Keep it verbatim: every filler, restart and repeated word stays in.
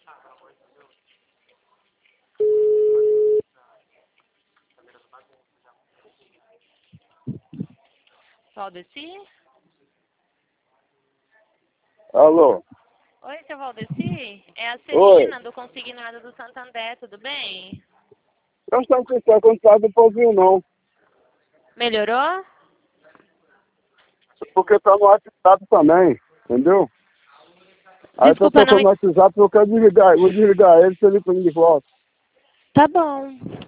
Valdeci? Alô? Oi, seu Valdeci? É a Oi. Celina, do Consignado do Santander, tudo bem? Nós estamos com o contato um pouquinho não. Melhorou? Porque tá no WhatsApp também, entendeu? Aí tá Desculpa, não... tocando no WhatsApp, eu quero desligar, eu vou desligar ele se ele põe de volta. Tá bom.